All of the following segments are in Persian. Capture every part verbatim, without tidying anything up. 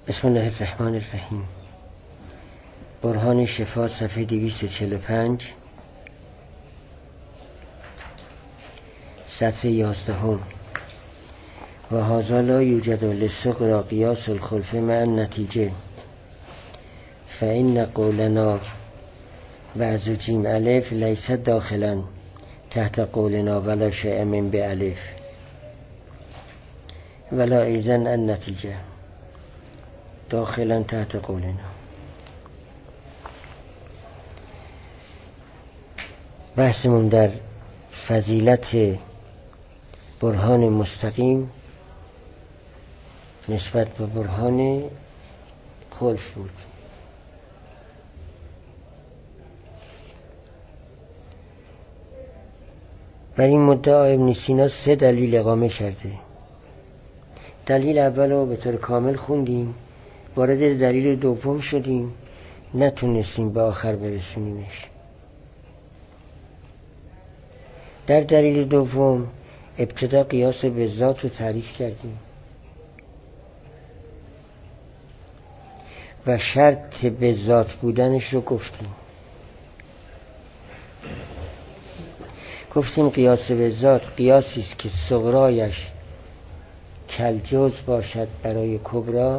بسم الله الرحمن الرحیم. برهان شفا صفحه دویست و چهل و پنج، سطر یازدهم. و هذا لا یوجد للصغرى قیاس الخلف مع النتیجه فإن قولنا بعض جیم الف لیست داخلا تحت قولنا ولا شیء من بألف ولا ایزن النتیجه داخلا تحت قولنا. بحثمون در فضیلت برهان مستقیم نسبت به برهان خلف بود. بر این مدعا ابن سینا سه دلیل اقامه کرده. دلیل اول رو به طور کامل خوندیم، وارد دلیل دوم شدیم، نتونستیم به آخر برسونیمش. در دلیل دوم ابتدا قیاس به ذات رو تعریف کردیم و شرط به ذات بودنش رو گفتیم. گفتیم قیاس به ذات قیاسی است که صغرایش کالجزء باشد برای کبرا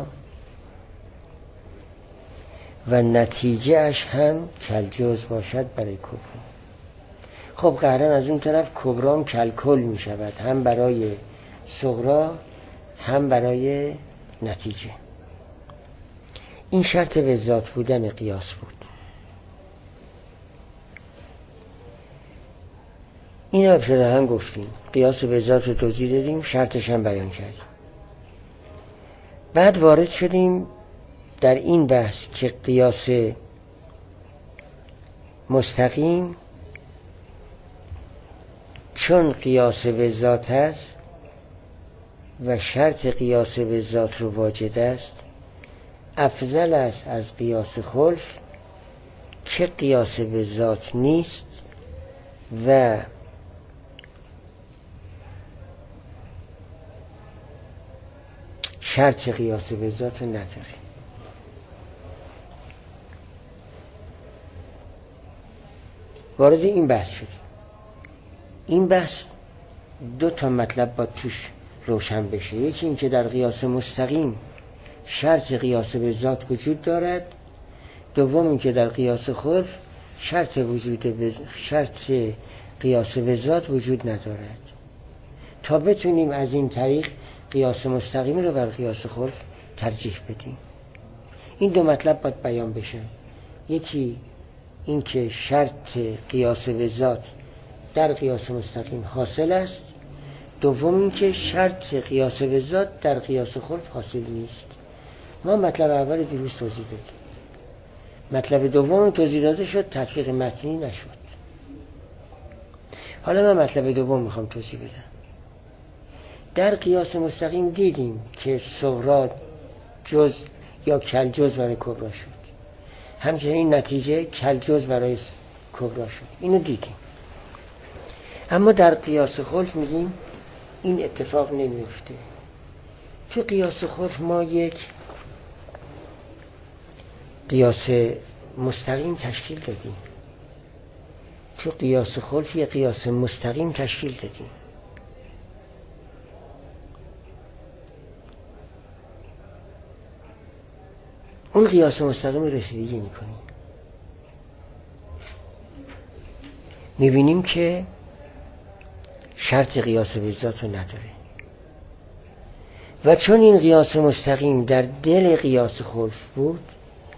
و نتیجه اش هم کالجزء باشد برای کبرا. خب قهرن از اون طرف کبرام کلکل می شود، هم برای صغرا هم برای نتیجه. این شرط به ذات بودن قیاس بود. این ابتدا هم گفتیم، قیاس به ذات رو توضیح دادیم، شرطش هم بیان کردیم. بعد وارد شدیم در این بحث که قیاس مستقیم چون قیاس به ذات است و شرط قیاس به ذات رو واجد است، افضل است از قیاس خلف که قیاس به ذات نیست و شرط قیاس به ذات نداره. وارد این بحث شدیم. این بحث دو تا مطلب با توش روشن بشه. یکی این که در قیاس مستقیم شرط قیاس به ذات وجود دارد، دوم این که در قیاس خلف شرط وجود به شرط قیاس به ذات وجود ندارد، تا بتونیم از این طریق قیاس مستقیم رو بر قیاس خلف ترجیح بدیم. این دو مطلب باید بیان بشه. یکی این که شرط قیاس به ذات در قیاس مستقیم حاصل است، دوم این که شرط قیاس به ذات در قیاس خلف حاصل نیست. ما مطلب اول دیروز توضیح دادیم، مطلب دوم توضیح داده شد، تطبیق متنی نشد. حالا من مطلب دوم میخوام توضیح بدم. در قیاس مستقیم دیدیم که صغرا جزء یا کالجزء برای کبرا شد، همچنین نتیجه کالجزء برای کبرا شد. اینو دیدیم. اما در قیاس خلف میگیم این اتفاق نمیفته. تو قیاس خلف ما یک قیاس مستقیم تشکیل دادیم. تو قیاس خلف یک قیاس مستقیم تشکیل دادیم. اون قیاس مستقیم رسیدگی میکنیم. میبینیم که شرط قیاس به ذات رو نداره و چون این قیاس مستقیم در دل قیاس خلف بود،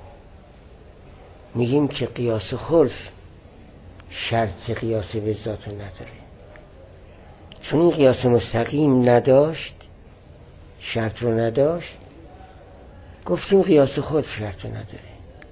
میگیم که قیاس خلف شرط قیاس به ذات رو نداره. چون این قیاس مستقیم نداشت، شرط رو نداشت، گفتیم قیاس خلف شرط رو نداره.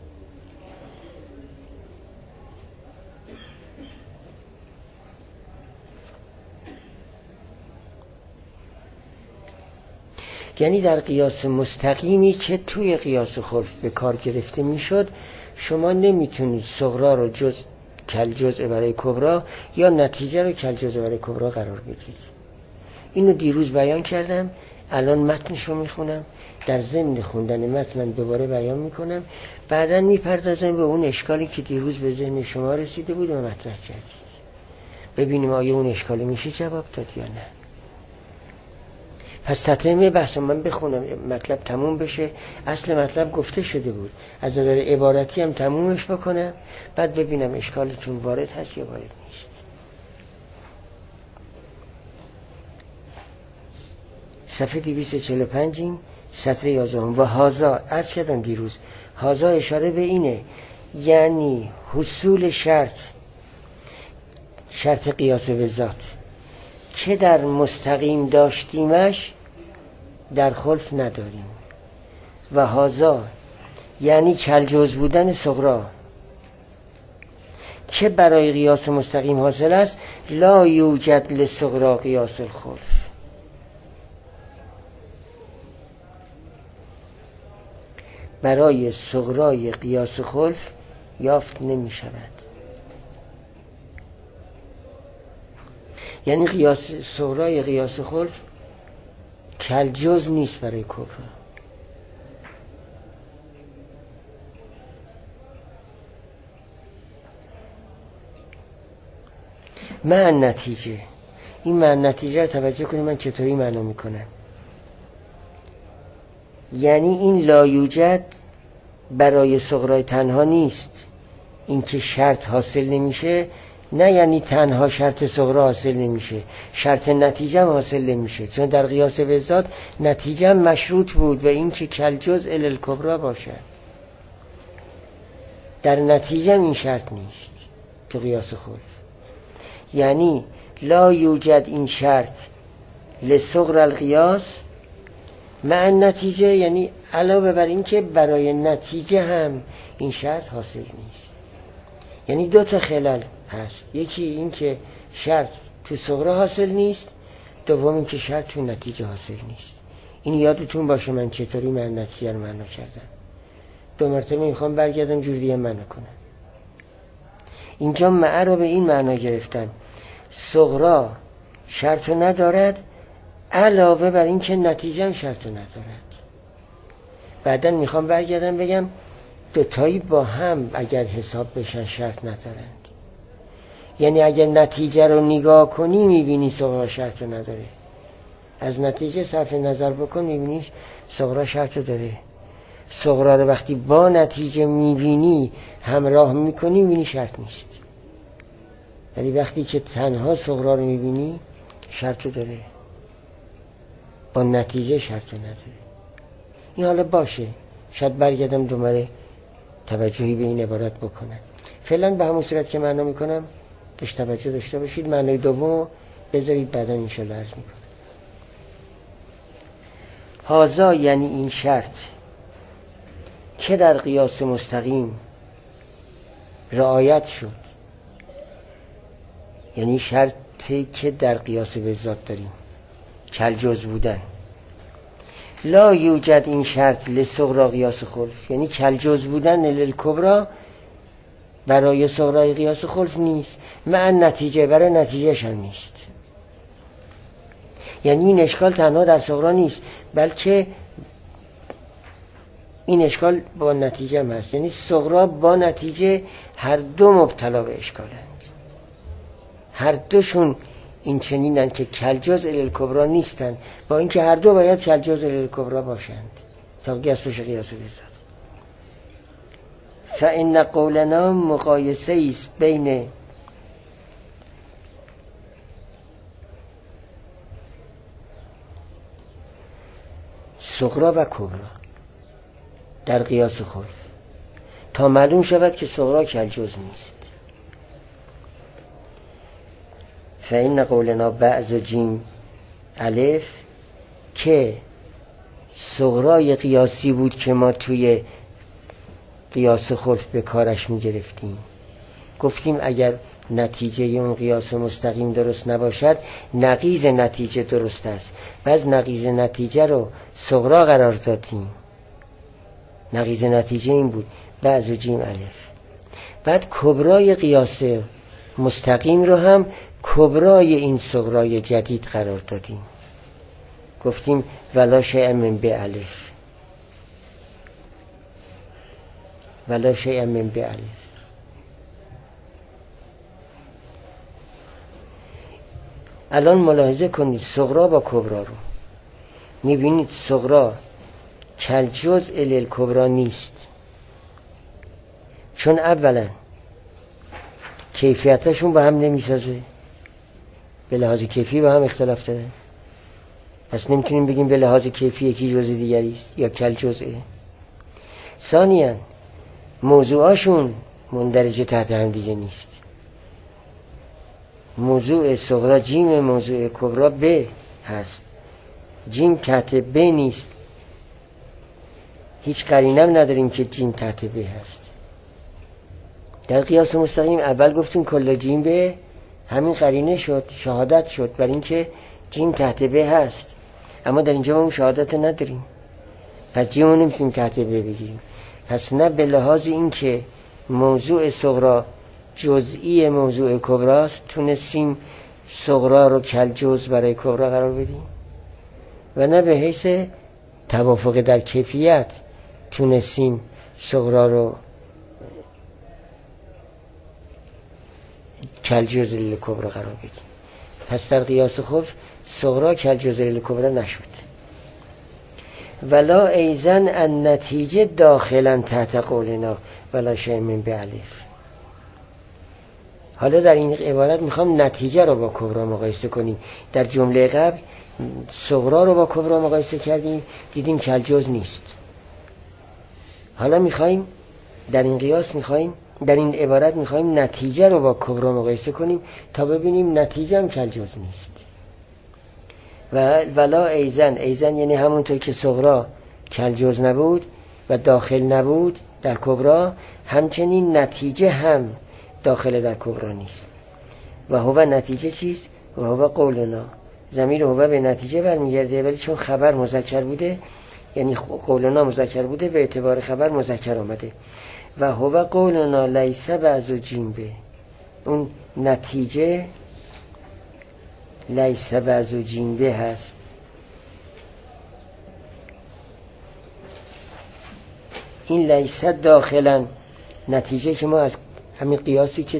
یعنی در قیاس مستقیمی که توی قیاس خلف به کار گرفته میشد، شما نمیتونید صغرا رو جز کالجزء برای کبرا یا نتیجه رو کالجزء برای کبرا قرار بدید. اینو دیروز بیان کردم. الان متنش رو میخونم، در ضمن خوندن متن من دوباره بیان میکنم، بعداً میپردازم به اون اشکالی که دیروز به ذهن شما رسیده بود و مطرح کردید، ببینیم آیا اون اشکالی میشه جواب داد یا نه. پس تتمه بحث من بخونم، مطلب تموم بشه، اصل مطلب گفته شده بود، از نظر عبارتی هم تمومش بکنم، بعد ببینم اشکالتون وارد هست یا وارد نیست. صفحه دویست و چهل و پنج سطر یازده. و هازا از کردن دیروز، هازا اشاره به اینه، یعنی حصول شرط، شرط قیاس به ذات که در مستقیم داشتیمش در خلف نداریم. و هازا یعنی کلجوز بودن صغرا که برای قیاس مستقیم حاصل است، لا یوجد لصغرا قیاس الخلف. برای صغرای قیاس خلف یافت نمی شود. یعنی قیاس صغرای قیاس خلف کلجز نیست برای کبرا. من نتیجه، این من نتیجه رو توجه کنید من چطوری معنا میکنم. یعنی این لا یوجد برای صغرای تنها نیست، این که شرط حاصل نمیشه، نه یعنی تنها شرط صغرا حاصل نمیشه، شرط نتیجه هم حاصل نمیشه، چون در قیاس به ذات نتیجه مشروط بود به این که کلجز الالکبرا باشد. در نتیجه این شرط نیست تو قیاس خلف. یعنی لا یوجد این شرط لصغر القیاس مع نتیجه، یعنی علاوه بر این که برای نتیجه هم این شرط حاصل نیست. یعنی دو تا خلل هست، یکی این که شرط تو صغرا حاصل نیست، دوم این که شرط تو نتیجه حاصل نیست. این یادتون باشه من چطوری من نتیجه رو معنا کردم. دو مرتبه میخوام برگردم جور دیگه معنا کنم. اینجا مع رو به این معنا گرفتم، صغرا شرط ندارد علاوه بر این که نتیجه هم شرط ندارد. بعدن میخوام برگردم بگم دوتایی با هم اگر حساب بشن شرط ندارند. یعنی اگر نتیجه رو نگاه کنی میبینی صغرا شرط نداره، از نتیجه صرف نظر بکن میبینی صغرا شرط داره. صغرا رو وقتی با نتیجه میبینی همراه میکنی میبینی شرط نیست، ولی وقتی که تنها صغرا رو میبینی شرط داره، با نتیجه شرط نداره. این حالا باشه، شاید برگردم دوباره توجهی به این عبارت بکنم. فعلا به همون صورت که معنا میکنم بهش توجه داشته باشید. معنای دومو بذارید بعدا انشالله عرض میکنم. هازا یعنی این شرط که در قیاس مستقیم رعایت شد، یعنی شرطی که در قیاس به ذات داریم کلجز بودن، لا یوجد این شرط لصغرا قیاس خلف، یعنی کلجز بودن للکبرا برای صغرای قیاس خلف نیست، مع نتیجه برای نتیجهش هم نیست. یعنی این اشکال تنها در صغرا نیست، بلکه این اشکال با نتیجه هم هست. یعنی صغرا با نتیجه هر دو مبتلا به اشکالند، هر دوشون این چنینن که کلجز الالکبرا نیستن، با اینکه هر دو باید کلجز الالکبرا باشند تا قیاس بشه قیاس به ذات. فإن قولنا مقایسه است بین صغرا و کبرا در قیاس خلف تا معلوم شود که صغرا کلجز نیست. فإن قولنا بعض جیم الف که صغرای قیاسی بود که ما توی قیاس خلف به کارش می گرفتیم. گفتیم اگر نتیجه اون قیاس مستقیم درست نباشد نقیض نتیجه درست است، بعض نقیض نتیجه رو صغرا قرار دادیم. نقیض نتیجه این بود بعض جیم الف. بعد کبرای قیاس مستقیم رو هم کبرای این صغرای جدید قرار دادیم. گفتیم ولا شیء من بالف، ولا شیء من بالف. الان ملاحظه کنید صغرا با کبرا رو میبینید. صغرا کل جزء للکبرا نیست، چون اولا کیفیتشون با هم نمیسازه، به لحاظ کیفی با هم اختلاف داره، پس نمیتونیم بگیم به لحاظ کیفی یکی جزء دیگری است یا کل جزءه. ثانیاً موضوعاشون مندرجه تحت هم دیگه نیست. موضوع صغرا جیم، موضوع کبرا ب هست. جیم تحت ب نیست، هیچ قرینم نداریم که جیم تحت ب هست. در قیاس مستقیم اول گفتیم کل جیم ب، همین قرینه شد، شهادت شد بر این که جیم تحت ب هست، اما در اینجا ما شهادت نداریم، پس جیم رو نمیتونیم تحت ب بگیریم. پس نه به لحاظ این که موضوع صغرا جزئی موضوع کبراست تونستیم صغرا رو کل جزء برای کبرا قرار بدیم، و نه به حیث توافق در کیفیت تونستیم صغرا رو کل جزء للکبرا قرار بدیم. پس در قیاس خفف صغرا کل جزء للکبرا نشد. ولا ایزن النتیجه داخلا تحت قولنا ولا شیء من بالف. حالا در این عبارت میخوام نتیجه رو با کبرا مقایسه کنیم. در جمله قبل صغرا رو با کبرا مقایسه کردیم، دیدیم کل جزء نیست. حالا میخوایم در این قیاس میخوایم در این عبارت میخوایم نتیجه رو با کبرا مقایسه کنیم تا ببینیم نتیجه هم کل جزء نیست. و ولا ایزن، ایزن یعنی همونطور که صغرا کل جزء نبود و داخل نبود در کبرا، همچنین نتیجه هم داخل در کبرا نیست. و هو نتیجه چیست؟ و هو قولنا. ضمیر هو به نتیجه برمیگرده، ولی چون خبر مذکر بوده، یعنی قولنا مذکر بوده، به اعتبار خبر مذکر آمده. و هو قولنا لیس بعض جیم به، اون نتیجه لیس بعض جیم به هست. این لیس داخلا نتیجه که ما از همین قیاسی که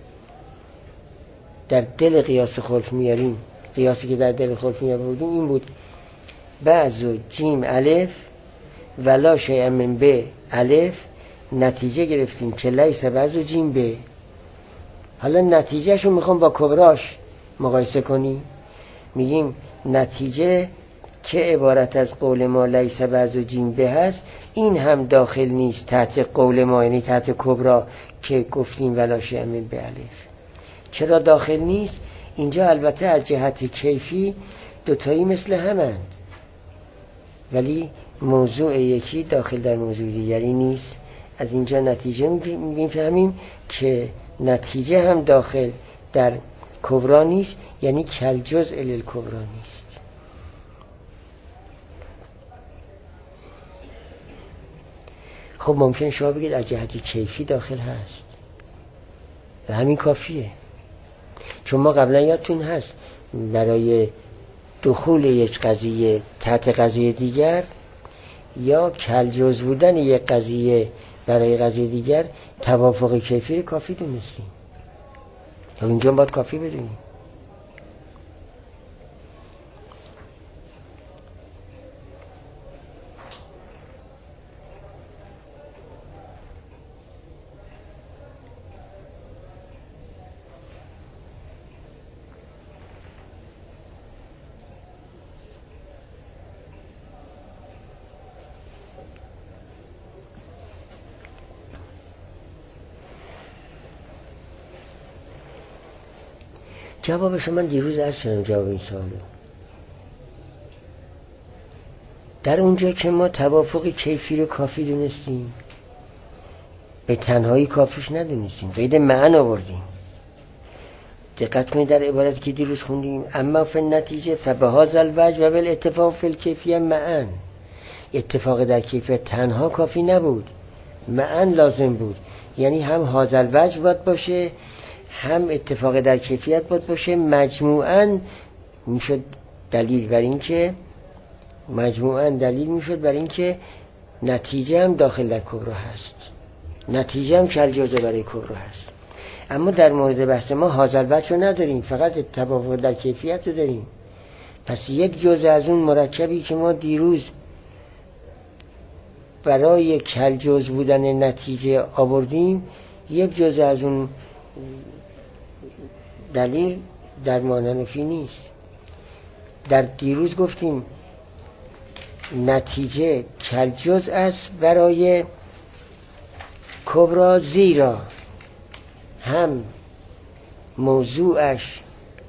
در دل قیاس خلف میاریم، قیاسی که در دل خلف میاریم این بود: بعض جیم الف ولا شیء من ب الف. نتیجه گرفتیم که لیس بعض جیم ب. حالا نتیجه شو میخوام با کبراش مقایسه کنیم. میگیم نتیجه که عبارت از قول ما لیس بعض جیم به هست، این هم داخل نیست تحت قول ما، یعنی تحت کبرا که گفتیم ولا شیء من ب الف. چرا داخل نیست؟ اینجا البته از جهت کیفی دوتایی مثل همند، ولی موضوع یکی داخل در موضوع دیگری نیست. از اینجا نتیجه میفهمیم که نتیجه هم داخل در کبرا نیست، یعنی کل جزء للکبرا نیست. خب ممکن شما بگید از جهت کیفی داخل هست و همین کافیه، چون ما قبلا یادتون هست برای دخول یک قضیه تحت قضیه دیگر یا کل جزء بودن یک قضیه برای قضیه دیگر توافق کیفی کافی دونستیم. اینجا باید کافی بدونیم. جوابش من دیروز عرض کردم. جواب این سوالو در اونجا که ما توافق کیفی رو کافی دونستیم، به تنهایی کافیش ندونستیم، قید معن آوردیم. دقت کنید در عبارتی که دیروز خوندیم: اما فی النتیجه فبهذا الوجه و بالاتفاق فی الکیفیه معن. اتفاق در کیفیت تنها کافی نبود، معن لازم بود، یعنی هم هذا الوجه باید باشه، هم اتفاق در کیفیت باید باشه، مجموعاً میشد دلیل بر این که مجموعاً دلیل میشد برای اینکه نتیجه هم داخل در کبرا هست، نتیجه هم کلجزء برای کبرا هست. اما در مورد بحث ما حاصل بچ رو نداریم، فقط تفاوت در کیفیت رو داریم. پس یک جزء از اون مرکبی که ما دیروز برای کلجزء بودن نتیجه آوردیم، یک جزء از اون دلیل در ماننفی نیست. در دیروز گفتیم نتیجه کلجزء است برای کبرا، زیرا هم موضوعش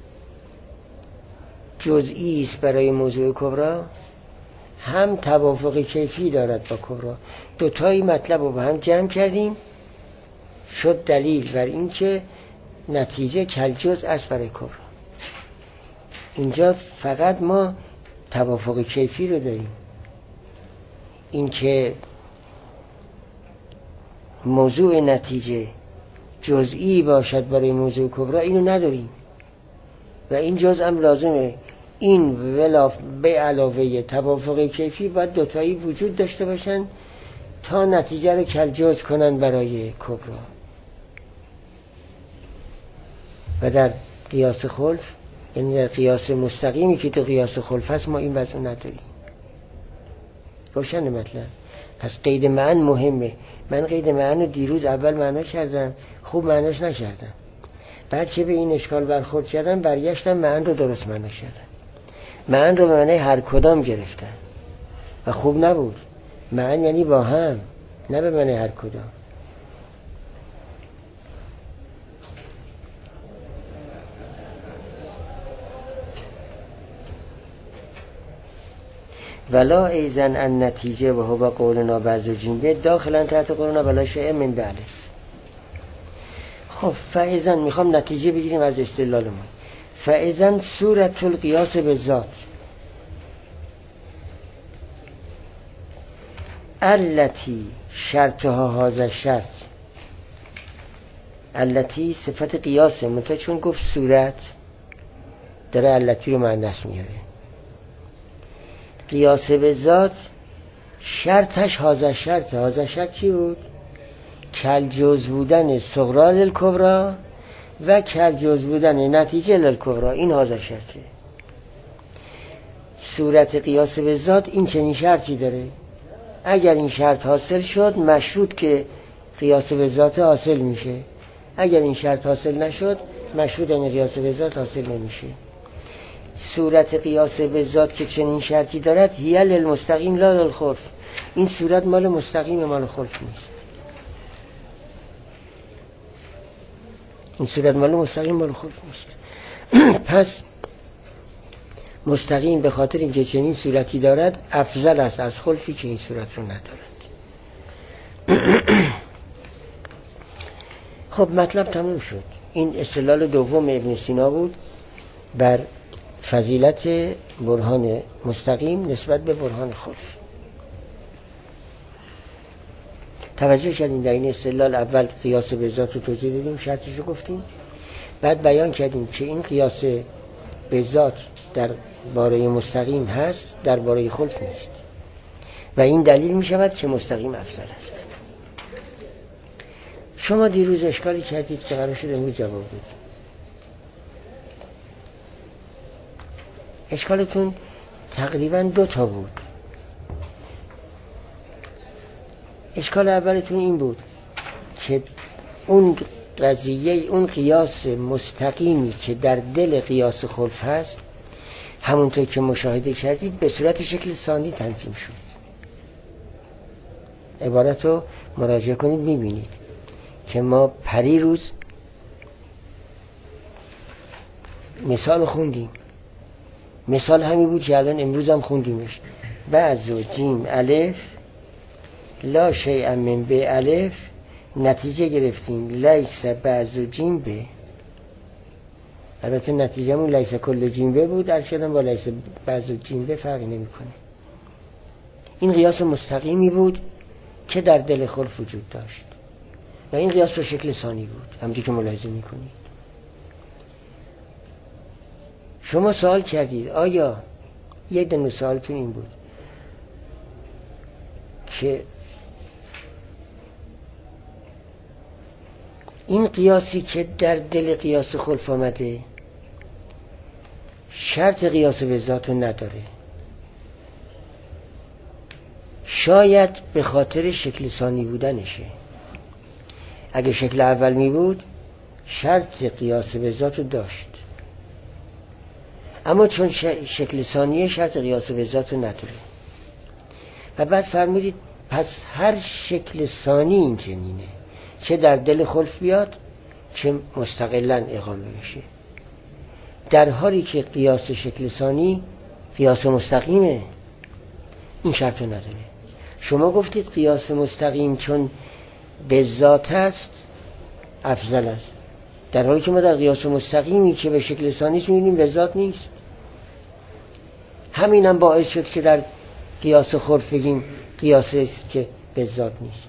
جزئی است برای موضوع کبرا، هم توافق کیفی دارد با کبرا. دوتایی مطلب رو با هم جمع کردیم، شد دلیل بر این که نتیجه کلجزء است برای کبرا. اینجا فقط ما توافق کیفی رو داریم، این که موضوع نتیجه جزئی باشد برای موضوع کبرا اینو نداریم و این جزء هم لازمه. این ولاف به علاوه توافق کیفی باید دوتایی وجود داشته باشن تا نتیجه رو کلجزء کنن برای کبرا. و در قیاس خلف، یعنی در قیاس مستقیمی که تو قیاس خلف هست، ما این وضع نداریم. روشن مطلب؟ پس قید معن مهمه. من قید معن رو دیروز اول معنا کردم، خوب معناش نکردم. بعد که به این اشکال برخورد کردم برگشتم معن رو درست معنا کردم. معن رو به معنی هر کدام گرفتم و خوب نبود. معن یعنی با هم، نه به معنی هر کدام. ولا ایزن ان نتیجه و هو قولنا بعض جنبه داخلا تحت قولنا ولا شیء من بعد. خب فایزن میخوام نتیجه بگیریم از استدلالمون. فایزن صورت القیاس به ذات التی شرطها هذا شرط، التی صفت قیاسه، منتها چون گفت صورت داره التی رو مؤنث میاره. قیاس به ذات شرطش هذا شرط. هذا شرط چی بود؟ کلجزء بودن صغرا للکبرا و کلجزء بودن نتیجه للکبرا. این هذا شرطه. صورت قیاس به ذات این چنین شرطی داره. اگر این شرط حاصل شد مشروط که قیاس به ذات حاصل میشه، اگر این شرط حاصل نشد مشروط این قیاس به ذات حاصل نمیشه. صورت قیاس به ذات که چنین شرطی دارد هی للمستقیم لا للخلف. این صورت مال مستقیم، مال خلف نیست. این صورت مال مستقیم، مال خلف نیست. پس مستقیم به خاطر اینکه چنین صورتی دارد افضل است از خلفی که این صورت رو ندارد. خب مطلب تموم شد. این استدلال دوم ابن سینا بود بر فضیلت برهان مستقیم نسبت به برهان خلف. توجه کردیم در این استدلال اول قیاس به ذات رو توضیح دادیم، شرطش رو گفتیم، بعد بیان کردیم که این قیاس به ذات در باره مستقیم هست، در باره خلف نیست و این دلیل می شود که مستقیم افضل است. شما دیروز اشکالی کردید که قرار شد امروز جواب بدید. اشکالتون تقریبا دو تا بود. اشکال اولتون این بود که اون قضیه، اون قیاس مستقیمی که در دل قیاس خلف هست، همونطور که مشاهده کردید به صورت شکل ثانی تنظیم شد. عبارت رو مراجعه کنید میبینید که ما پریروز مثال خوندیم. مثال همین بود که الان امروز هم خوندیمش. بعض و جیم الف لا شیء من به الف، نتیجه گرفتیم لیس بعض و جیم به. البته نتیجهمون لیس کل جیم به بود، عرض کردم با لیس بعض و جیم به فرقی نمی کنه. این قیاس مستقیمی بود که در دل خلف وجود داشت و این قیاس به شکل ثانی بود، همونطور که ملاحظه می کنید. شما سوال کردید، آیا یک دنو سوالتون این بود که این قیاسی که در دل قیاس خلف آمده شرط قیاس به ذات نداره، شاید به خاطر شکل ثانی بودنشه. اگه شکل اول می بود شرط قیاس به ذات داشت، اما چون شکل ثانیه شرط قیاس به ذات نداره. و بعد فرمودید پس هر شکل ثانی این چنینه، چه در دل خلف بیاد چه مستقلاً اقامه میشه، در حالی که قیاس شکل ثانی قیاس مستقیمه، این شرط نداره. شما گفتید قیاس مستقیم چون به ذات است افضل است، در حالی که ما در قیاس مستقیمی که به شکل ثانی می‌بینیم به ذات نیست. همین هم باعث شد که در قیاس خلف بگیم قیاسی است که به ذات نیست.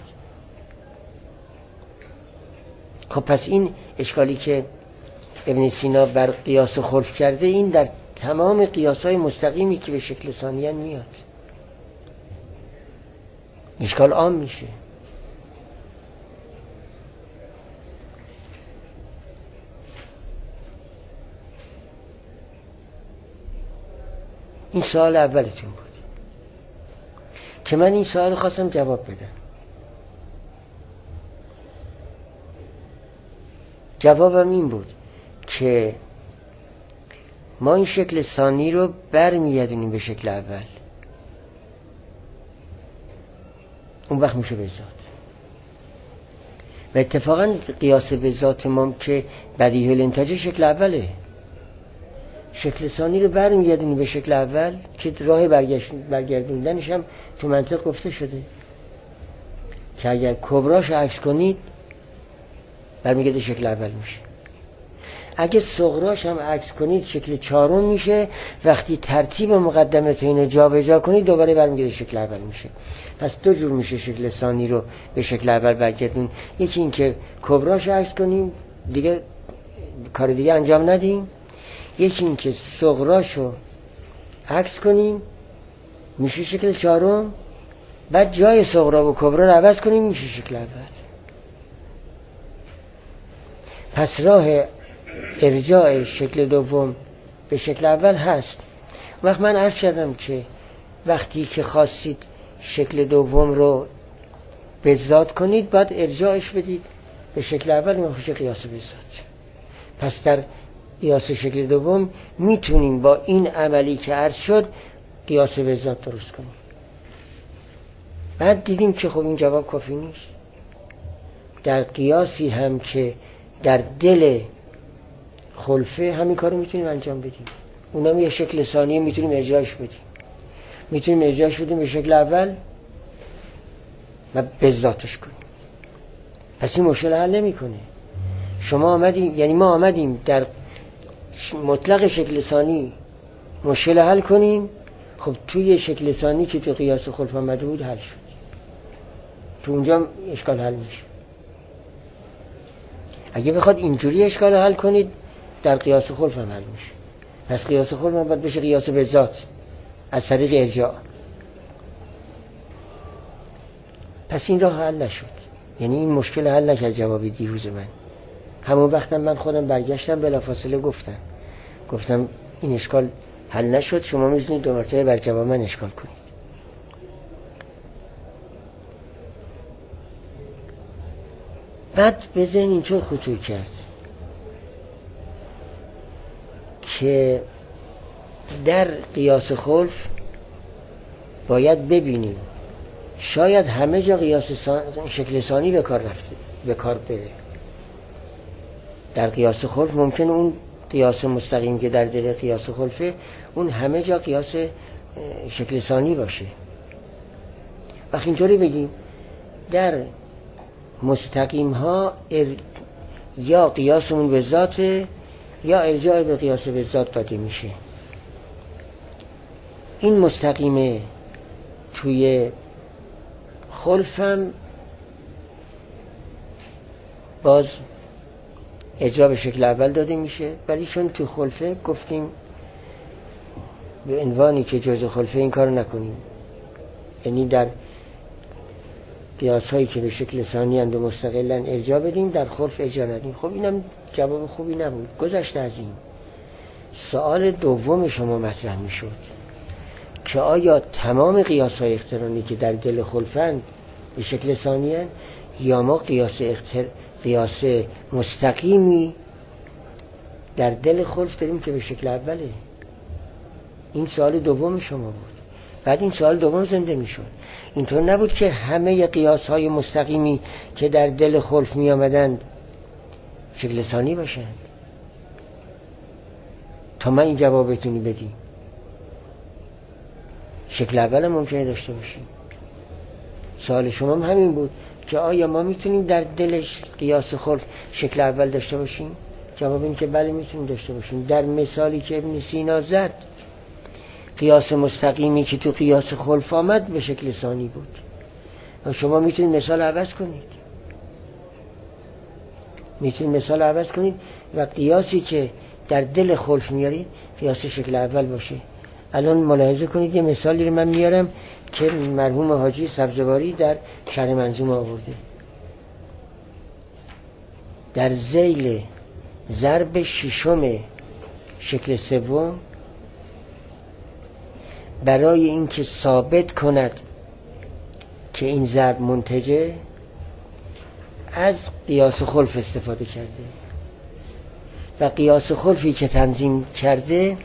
خب پس این اشکالی که ابن سینا بر قیاس خلف کرده این در تمام قیاس‌های مستقیمی که به شکل ثانی میاد اشکال عام میشه. این سوال اولتون بود که من این سوال خواستم جواب بدم. جوابم این بود که ما این شکل ثانی رو برمیگردونیم به شکل اول، اون وقت میشه به ذات. و اتفاقا قیاس به ذات ما که بدیهی الانتاج شکل اوله، شکل ثانی رو برمیگردونیم به شکل اول که راه برگردوندنش هم تو منطق گفته شده که اگر کبراش عکس کنید برمیگرده شکل اول میشه، اگه صغراش هم عکس کنید شکل چهارم میشه، وقتی ترتیب مقدمات اینو جا به جا کنید دوباره برمیگرده شکل اول میشه. پس دو جور میشه شکل ثانی رو به شکل اول برگردون، یکی این که کبراش عکس کنیم دیگه کار دیگه انجام ندیم، یکی این که صغراشو عکس کنیم میشه شکل چهارم، بعد جای صغرا و کبرا رو عوض کنیم میشه شکل اول. پس راه ارجاع شکل دوم به شکل اول هست. وقت من عرض کردم که وقتی که خواستید شکل دوم رو به ذات کنید باید ارجاعش بدید به شکل اول، میشه قیاس به ذات. پس در قیاس شکل دوم میتونیم با این عملی که عرض شد قیاس به ذات درست کنیم. بعد دیدیم که خب این جواب کافی نیست، در قیاسی هم که در دل خلفه همین کارو میتونیم انجام بدیم، اونم یه شکل ثانیه میتونیم ارجاعش بدیم، میتونیم ارجاعش بدیم به شکل اول و به ذاتش کنیم. پس این مشکل حل نمیکنه. شما آمدیم، یعنی ما آمدیم در مطلق شکل ثانی مشکل حل کنیم، خب توی شکل ثانی که تو قیاس خلف آمده بود حل شد، تو اونجا اشکال حل میشه. اگه بخواد اینجوری اشکال حل کنید در قیاس خلف هم حل میشه. پس قیاس خلف هم باید بشه قیاس به ذات از طریق ارجاع. پس این راه حل نشد، یعنی این مشکل حل نکرد جوابی دیروز من. همون وقتم من خودم برگشتم بلافاصله گفتم گفتم این اشکال حل نشد، شما میتونید دو مرتبه بر جواب من اشکال کنید. بعد به ذهن اینطور خطور کرد که در قیاس خلف باید ببینیم شاید همه جا قیاس سان... شکل ثانی به کار رفته به کار بره. در قیاس خلف ممکنه اون قیاس مستقیم که در دل قیاس خلفه اون همه جا قیاس شکل ثانی باشه. وقتی اینطوری بگیم در مستقیم ها ار... یا قیاسمون به ذات یا ارجاع به قیاس به ذات داده میشه. این مستقیمه توی خلفم باز ارجاع به شکل اول داده میشه، ولی چون تو خلفه گفتیم به عنوانی که جزء خلفه این کار نکنیم، یعنی در قیاس هایی که به شکل ثانی اند و مستقلن ارجاع بدیم، در خلف ارجاع ندیم. خب اینم جواب خوبی نبود. گذشته از این، سوال دوم شما مطرح می شد که آیا تمام قیاس های اقترانی که در دل خلفند به شکل ثانی اند، یا ما قیاس اقتر... قیاس مستقیمی در دل خلف داریم که به شکل اوله؟ این سوال دوم شما بود. بعد این سوال دوم زنده می شد. اینطور نبود که همه قیاس های مستقیمی که در دل خلف می آمدند شکل ثانی باشند. تا من این جواب بتونی بدی، شکل اول هم ممکنه داشته باشیم. سوال شما هم همین بود که آیا ما میتونیم در دلش قیاس خلف شکل اول داشته باشیم؟ جواب این که بله میتونیم داشته باشیم. در مثالی که ابن سینا زد، قیاس مستقیمی که تو قیاس خلف آمد به شکل ثانی بود. و شما میتونید مثال عوض کنید، میتونید مثال عوض کنید و قیاسی که در دل خلف میارید قیاس شکل اول باشه. الان ملاحظه کنید یه مثالی رو من میارم که مرحوم حاجی سبزواری در شرح منظومه آورده. در ذیل ضرب ششم شکل سوم، برای اینکه ثابت کند که این ضرب منتجه، از قیاس خلف استفاده کرده و قیاس خلفی که تنظیم کرده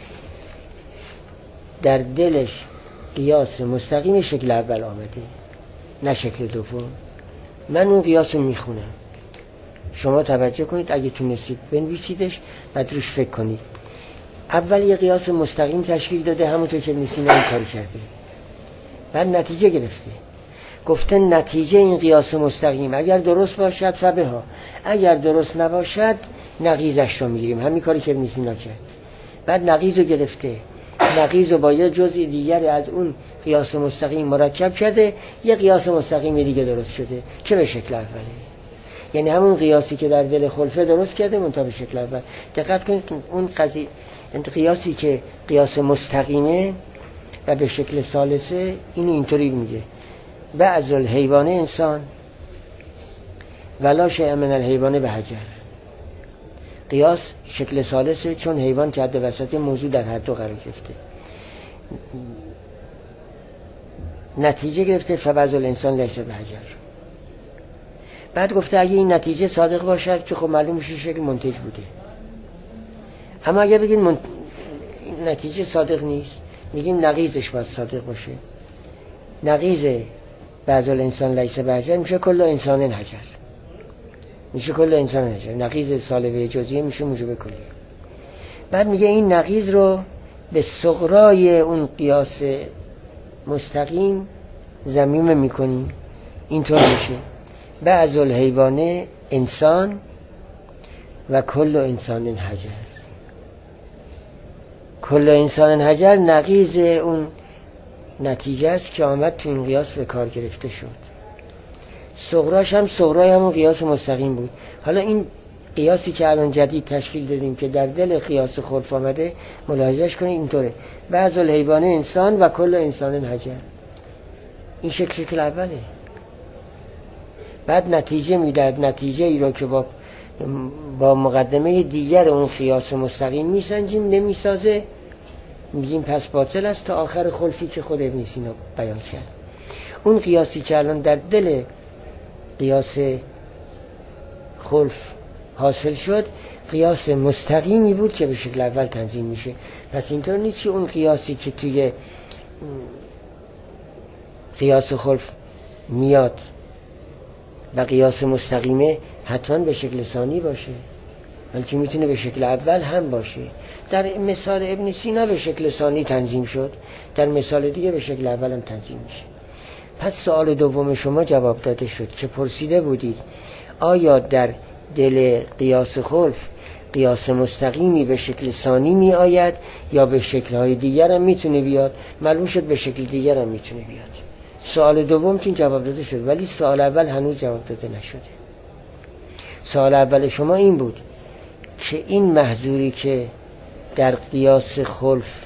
در دلش قیاس مستقیم شکل اول آمده، نه شکل دوم. من اون قیاس رو میخونم، شما توجه کنید، اگه تونستید بنویسیدش و روش فکر کنید. اول یه قیاس مستقیم تشکیل داده، همونطور که ابن سینا این کاری کرده. بعد نتیجه گرفته، گفته نتیجه این قیاس مستقیم اگر درست باشد فبها، اگر درست نباشد نقیضش رو میگیریم. همین کاری که ابن سینا کرد. بعد نقیض رو گرفته، نقیض رو با یه جزء دیگری از اون قیاس مستقیم مرکب کرده، یه قیاس مستقیم دیگه درست شده که به شکل اوله. یعنی همون قیاسی که در دل خلفه درست کرده منتها به شکل اول. دقت کنید اون قضیه، قیاسی که قیاس مستقیمه و به شکل ثالثه، اینو اینطوری میگه: بعض الحیوان انسان ولا شیء من الحیوان به حجر. قیاس شکل ثالثه چون حیوان که حد وسط موضوع در هر دو قرار گرفته. نتیجه گرفته فبعض الانسان لیس به حجر. بعد گفته اگه این نتیجه صادق باشد که خب معلوم میشه شکل منتج بوده. اما اگه بگین من... نتیجه صادق نیست، میگیم نقیضش باید صادق باشه. نقیض بعض الانسان لیس به حجر میشه کل انسان حجر، میشه کل انسان حجر. نقیض سالبه جزئیه میشه موجب کلیه. بعد میگه این نقیض رو به صغرای اون قیاس مستقیم ضمیمه میکنیم، اینطور میشه بعض الحیوان انسان و کل انسان حجر. کل انسان حجر نقیض اون نتیجه است که آمد تو این قیاس به کار گرفته شد. صغراش هم صغرای همون قیاس مستقیم بود. حالا این قیاسی که الان جدید تشکیل دادیم که در دل قیاس خلف آمده، ملاحظهش کنید اینطوره: بعض الحیوان انسان و کل انسان حجر. این شکل شکل اوله. بعد نتیجه میداد، نتیجه ای رو که با با مقدمه دیگر اون قیاس مستقیم میسنجیم، نمیسازه، میگیم پس باطل است تا آخر خلفی که خود ابن سینا بیان کرد. اون قیاسی که الان در دل قیاس خلف حاصل شد قیاس مستقیمی بود که به شکل اول تنظیم میشه. پس اینطور نیست که اون قیاسی که توی قیاس خلف میاد و قیاس مستقیمه حتما به شکل ثانی باشه، بلکه میتونه به شکل اول هم باشه. در مثال ابن سینا به شکل ثانی تنظیم شد، در مثال دیگه به شکل اول هم تنظیم میشه. پس سوال دوم شما جواب داده شد که پرسیده بودید آیا در دل قیاس خلف قیاس مستقیمی به شکل ثانی می آید یا به شکل‌های دیگر هم میتونه بیاد؟ معلوم شد به شکل دیگر هم میتونه بیاد. سوال دوم چون جواب داده شد، ولی سوال اول هنوز جواب داده نشده. سوال اول شما این بود که این محظوری که در قیاس خلف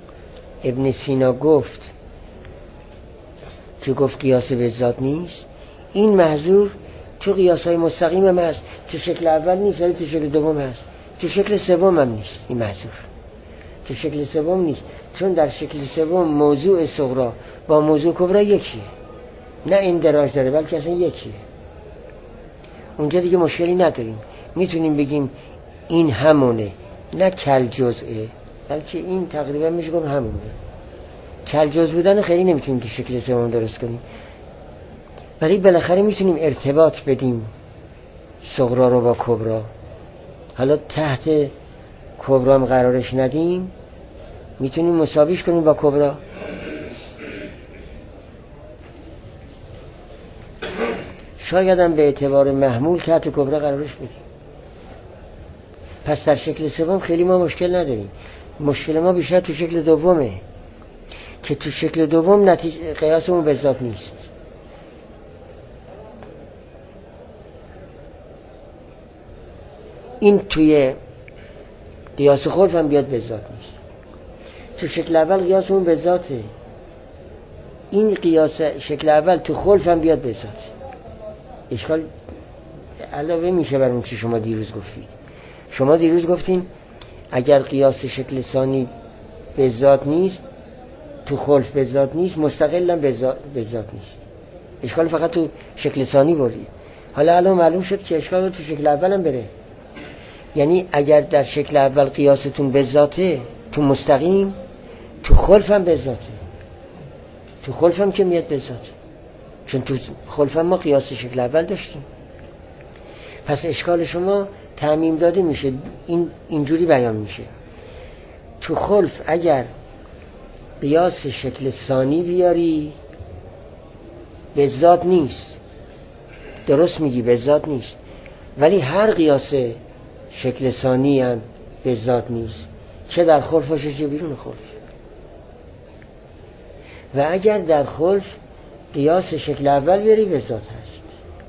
ابن سینا گفت که گفت قیاس به ذات نیست، این محظور تو قیاس‌های مستقیم هم هست، تو شکل اول نیست ولی تو شکل دوم هست، تو شکل سوم هم نیست. این محظور تو شکل سوم نیست، چون در شکل سوم موضوع صغری با موضوع کبرا یکیه، نه اندراج داره بلکه اصلا یکیه. اونجا دیگه مشکلی نداریم، میتونیم بگیم این همونه، نه کل جزئه، بلکه این تقریبا میشه گفت همونه. کل جزء بودن خیلی نمیتونیم که شکل سوم درست کنیم، ولی بالاخره میتونیم ارتباط بدیم صغری رو با کبرا. حالا تحت کبرا هم قرارش ندیم، میتونیم مساویش کنیم با کبرا. شاید هم به اعتبار محمول تحت کبرا قرارش بدیم. پس در شکل سوم خیلی ما مشکل نداریم، مشکل ما بیشتر تو شکل دومه که تو شکل دوم نتیجه قیاسمون به ذات نیست. این توی قیاس خلف هم بیاد به ذات نیست. تو شکل اول قیاسمون به ذاته، این قیاس شکل اول تو خلف هم بیاد به ذاته. اشکال علاوه میشه بر اون چی شما دیروز گفتید. شما دیروز گفتین اگر قیاس شکل ثانی به ذات نیست، تو خلف به ذات نیست، مستقلا به ذات نیست. اشکال فقط تو شکل ثانی برید. حالا الان معلوم شد که اشکال تو شکل اول هم بره. یعنی اگر در شکل اول قیاستون به ذاته تو مستقیم، تو خلف هم به ذاته. تو خلف هم که میاد به ذاته، چون تو خلف هم ما قیاس شکل اول داشتیم. پس اشکال شما تعمیم داده میشه، این اینجوری بیان میشه. تو خلف اگر قیاس شکل ثانی بیاری به ذات نیست، درست میگی به ذات نیست، ولی هر قیاس شکل ثانی هم به ذات نیست، چه در خلف باشه چه بیرون خلف. و اگر در خلف قیاس شکل اول بیاری به ذات هست،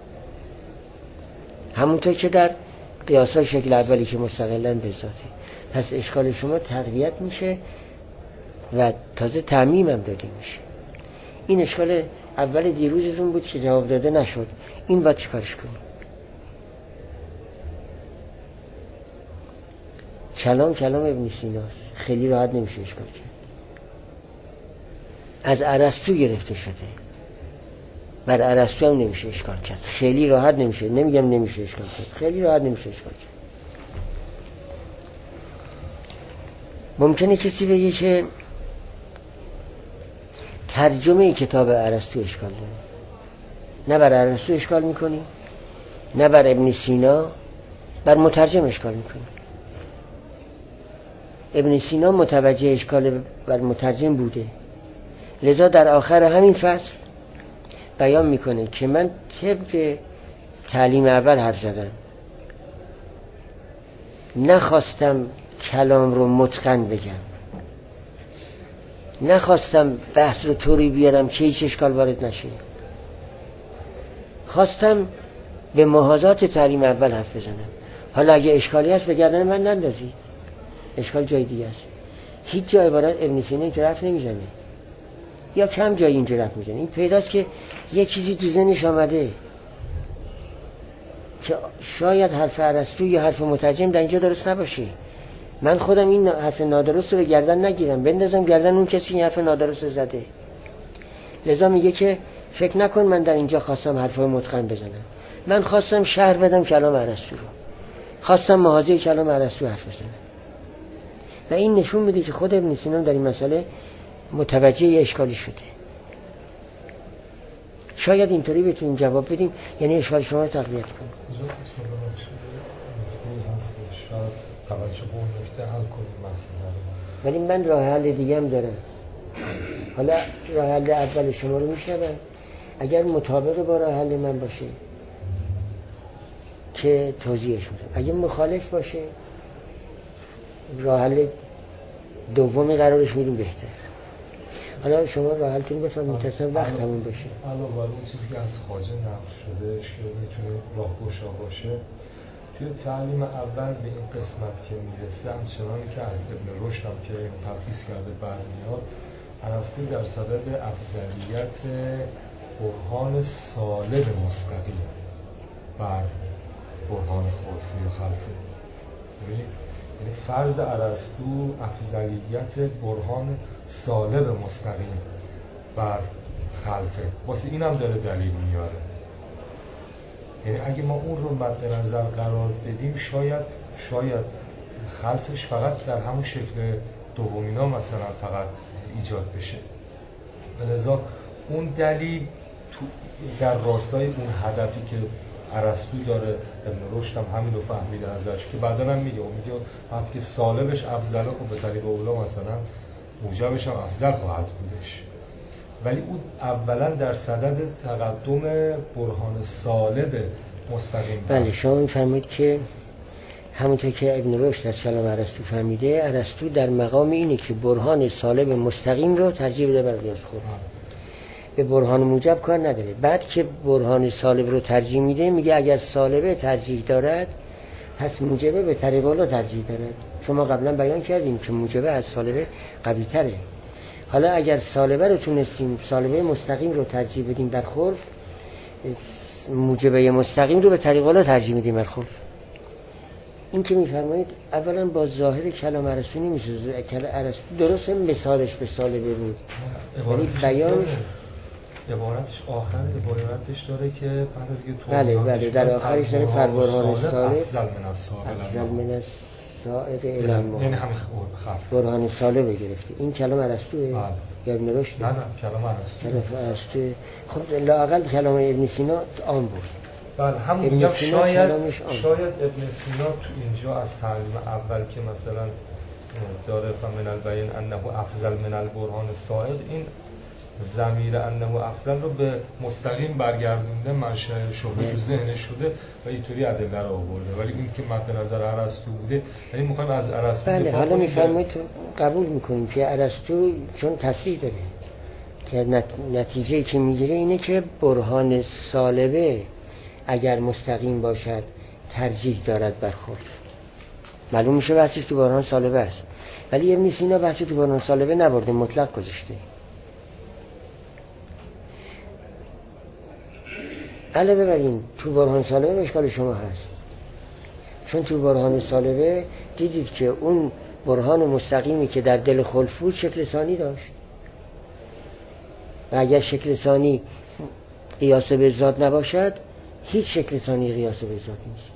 همونطور که در قیاس های شکل اولی که مستقلن به ذاته. پس اشکال شما تقویت میشه و تازه تعمیم هم داده میشه. این اشکال اول دیروزتون بود که جواب داده نشد، این باید چیکارش کنیم؟ کلام کلام ابن سیناست، خیلی راحت نمیشه اشکال کرد. از ارسطو گرفته شده، بر ارسطو هم نمیشه اشکال کرد، خیلی راحت نمیشه، نمیگم نمیشه اشکال کرد، خیلی راحت نمیشه اشکال کرد. ممکنه کسی بگه که ترجمه کتاب ارسطو اشکال داره، نه بر ارسطو اشکال میکنی، نه بر ابن سینا، بر مترجم اشکال میکنی. ابن سینا متوجه اشکال بر مترجم بوده، لذا در آخر همین فصل بیان میکنه که من طبق تعلیم اول حرف زدم، نخواستم کلام رو متقن بگم، نخواستم بحث رو طوری بیارم که هیچ اشکال وارد نشه، خواستم به محاذات تعلیم اول حرف بزنم. حالا اگه اشکالی هست به گردن من نندازید، اشکال جای دیگه است. هیچ جای عبارت ابن سینا اینجا حرف نمیزنه، یا کم جایی اینجا حرف میزنه. این پیداست که یه چیزی تو ذهنش آمده که شاید حرف ارسطو یا حرف مترجم در اینجا درست نباشه. من خودم این حرف نادرست رو به گردن نگیرم، بندازم گردن اون کسی این حرف نادرست زده. لذا میگه که فکر نکن من در اینجا خواستم حرفای متقن بزنم، من خواستم شرح بدم کلام ارسطو رو، خواستم مواضع کلام ارسطو حرف بزنم. و این نشون میده که خود ابن سینا در این مسئله متوجه اشکالی شده. شاید اینطوری بتونیم جواب بدیم، یعنی اشکال شما رو تقویت کنیم. شاید توجه به اون نکته حل کنیم مسئله رو، ولی من راه حل دیگه هم دارم. حالا راه حل اول شما رو میشنوم، اگر مطابق با راه حل من باشه که توضیحش میدم، اگه مخالف باشه راه حل دومی قرارش میدیم بهتر. حالا شما راه حلتون بفهم، میترسم وقت همون بشه. علاوه بر اون چیزی که از خواجه نقل شده که میتونه راهگشا باشه، توی تعلیم اول به این قسمت که میرسه، همچنانی که از ابن رشد هم که تلخیص کرده برمیاد، ارسطو در صدد افضلیت برهان سالب مستقیم بر برهان خلفی یا خلفی. یعنی فرض ارسطو افضلیت برهان سالب مستقیم بر خلفه، واسه این هم داره دلیل میاره. یعنی اگه ما اون رو مد نظر قرار بدیم شاید شاید خلفش فقط در همون شکل دومینا مثلا فقط ایجاد بشه، لذا اون دلیل تو در راستای اون هدفی که ارسطو داره، ابن رشد هم همین رو فهمیده ازش که بعدا هم میگه میگه وقتی که سالبش افضله، خب به طریق اولا مثلا موجبش هم افضل خواهد بودش. ولی اون اولا در صدد تقدم برهان سالب مستقیم. بله شما میفرمایید که همونطور که ابن رشد از کلام ارسطو فهمیده، ارسطو در مقام اینه که برهان سالب مستقیم رو ترجیح بده بر قیاس خود، به برهان موجب کار نداره. بعد که برهان سالب رو ترجیح میده میگه اگر سالبه ترجیح دارد پس موجبه به طریق اولا ترجیح دارد. شما قبلا بیان کردیم که موجبه از سالبه قوی تره. حالا اگر سالبه رو تونستیم سالبه مستقیم رو ترجیح بدیم بر خلف، موجبه مستقیم رو به طریق اولا ترجیح میدیم بر خلف. این که میفرمایید اولا با ظاهر کلام ارسطو نمیشه. کلام ارسطو درست مثالش به سالبه بود، ولی بیان عبارتش آخر عبارتش داره که بعد از اینکه بله بله در آخرش داره فربرهان سالب افضل من السائل افضل من السائل الان یعنی همین خلف برهان سالب گرفته. این کلام ارسطوئه یا ابن رشد؟ نه نه کلام ارسطو. خب لااقل کلام ابن سینا عام بود. بله همون میگم شاید شاید ابن سینا تو اینجا از تعلیم اول که مثلا داره فمن البین انه افضل من البرهان السائل، این ضمیر انه افضل رو به مستقیم برگردونده، منشأ شبهه تو ذهنش شده و اینطوری ادله رو آورده. ولی این که مد نظر ارسطو بوده، یعنی میخوایم از ارسطو بله حالا میفرمایید قبول میکنیم که ارسطو چون تصریح داره که نتیجه‌ای که میگیره اینه که برهان سالبه اگر مستقیم باشد ترجیح دارد بر خلف. معلوم میشه بحثش تو برهان سالبه است، ولی ابن سینا بحثی تو برهان سالبه نبرده، مطلق گذاشته. علاوه بر این تو برهان سالبه اشکال شما هست، چون تو برهان سالبه دیدید که اون برهان مستقیمی که در دل خلف بود شکل ثانی داشت و اگر شکل ثانی قیاس به ذات نباشد هیچ شکل ثانی قیاس به ذات نیست.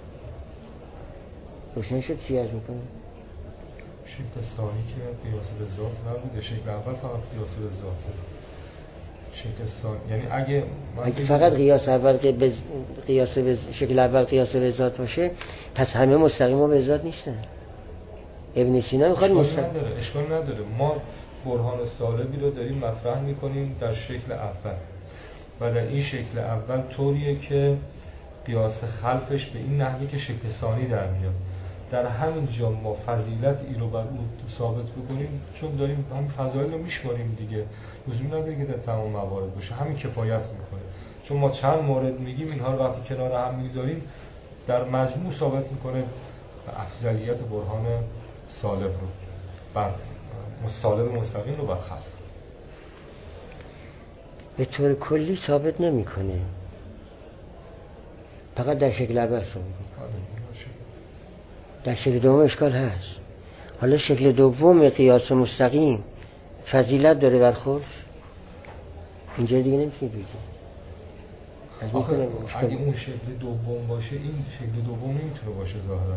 روشن شد چی عرض میکنم؟ شکل ثانی که قیاس به ذات نبوده، شکل اول فقط قیاس به ذاته. شکل ثانی یعنی اگه اگه فقط قیاس اول به قیاس به شکل اول قیاس به ذات باشه پس همه مستقیما به ذات نیستن. ابن سینا میخواد مستقیم نداره، اشکال نداره. ما برهان سالبی رو داریم مطرح میکنیم در شکل اول و در این شکل اول طوریه که قیاس خلفش به این نحوی که شکل ثانی در میاد. در همین جا ما فضیلت ای رو بر اون ثابت بکنیم، چون داریم همین فضایل رو میشماریم دیگه، لزومی نداره که در تمام موارد باشه، همین کفایت میکنه. چون ما چند مورد میگیم اینها رو وقتی کنار هم میذاریم در مجموع ثابت میکنه افضلیت برهان سالب رو بر سالب مستقیم رو بر خلف. به طور کلی ثابت نمیکنه، فقط در شکل اول ثابت میکنه. در شکل دوم اشکال هست. حالا شکل دوم قیاس مستقیم فضیلت داره بر خلف، اینجا دیگه نمیتونی بگید. اگه اون شکل دوم باشه این شکل دوم نمیتونه باشه ظاهرا.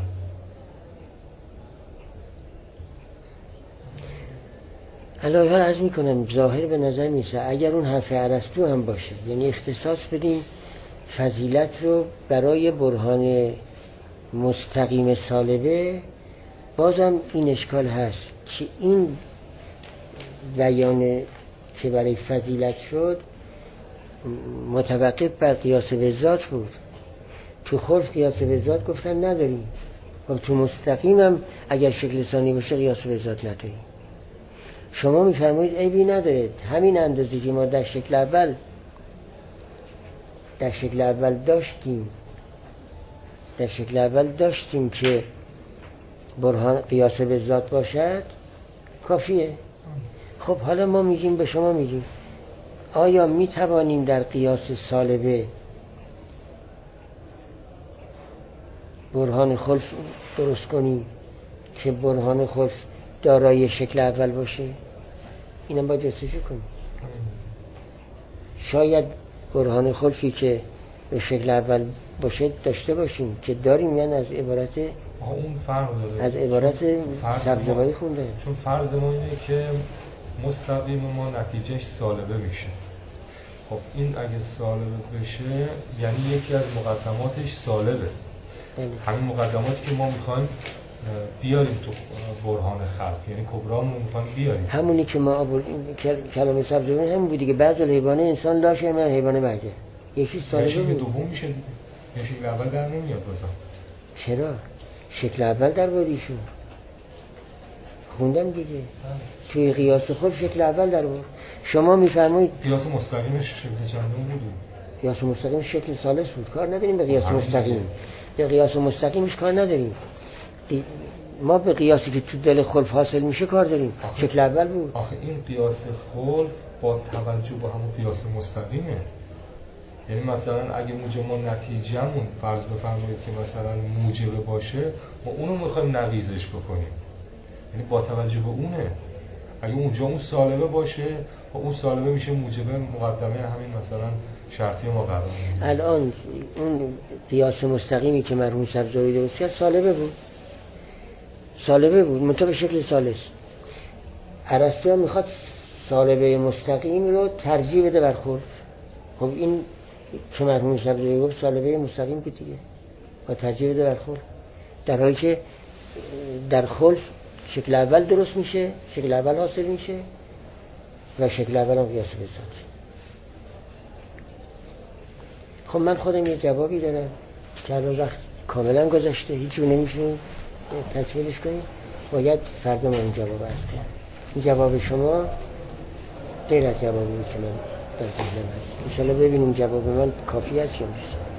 الان حال عرض میکنم ظاهر به نظر میسه اگر اون حرف ارسطو هم باشه، یعنی اختصاص بدیم فضیلت رو برای برهان مستقیم سالبه، بازم این اشکال هست که این بیان که برای فضیلت شد متوقف بر قیاس به ذات بود. تو خلف قیاس به ذات گفتن نداریم و تو مستقیم هم اگر شکل ثانی باشه قیاس به ذات نداریم. شما میفرمایید عیبی نداره، همین اندازه که ما در شکل اول در شکل اول داشتیم در شکل اول داشتیم که برهان قیاس به ذات باشد کافیه. خب حالا ما میگیم به شما میگیم آیا می توانیم در قیاس سالبه برهان خلف درست کنیم که برهان خلف دارای شکل اول باشه؟ اینم باید جستجو کنیم. شاید برهان خلفی که به شکل اول باشه داشته باشیم که داریم، یعنی از عبارت اون فرق داره، از عبارت سبزواری خونده. چون فرض ما اینه که مستقیم ما نتیجهش سالبه میشه. خب این اگه سالبه بشه یعنی یکی از مقدماتش سالبه. همین مقدماتی که ما میخوایم بیاریم تو برهان خلق، یعنی کبرامون میخوایم بیاریم، همونی که ما آوردیم. کلمه سبزواری همون بود دیگه. بعضی الحیوان انسان لاشه، من حیوان بعده یکی سالبه بود. دوم میشه دیگه، یا شکل اول در نمیاد بازم. چرا؟ شکل اول در بودیشون خوندم دیگه. توی قیاس خود شکل اول در بود. شما میفرمایید قیاس مستقیمش شکل چندم بود؟ قیاس مستقیم شکل ثالث بود. کار نداریم به قیاس مستقیم. به قیاس مستقیمش کار نداریم. ما به قیاسی که تو دل خلف حاصل میشه کار داریم. شکل اول بود. آخه این قیاس خلف با توجه به همون قیاس مستقیمه. یعنی مثلا اگه موجب ما نتیجهمون فرض بفرمایید که مثلا موجب باشه، ما اونو میخوایم نقیضش بکنیم، یعنی با توجه به اونه. اگه اونجا اون سالبه باشه و اون سالبه میشه موجب مقدمه همین مثلا شرطی ما قرار میگیره. الان اون قیاس مستقیمی که مرحوم سبزواری درست کرد سالبه بود. سالبه بود منتها به شکل ثالث. ارسطو میخواد سالبه مستقیم رو ترجیح بده بر خلف. خب این که مرحوم سبزواری گفت سالبه مستقیم بود دیگه، با ترجیح بده بر خلف، در حالی که در خلف شکل اول درست میشه، شکل اول حاصل میشه و شکل اول هم قیاس به ذات. خب من خودم یه جوابی دارم که الان وقت کاملا گذشته، هیچ جور نمیشونیم تکمیلش کنیم، باید فردا من این جواب عرض کنم. این جواب شما غیر از جوابی که من در ذهنم هست. انشالله ببینیم جواب من کافی است یا نیست.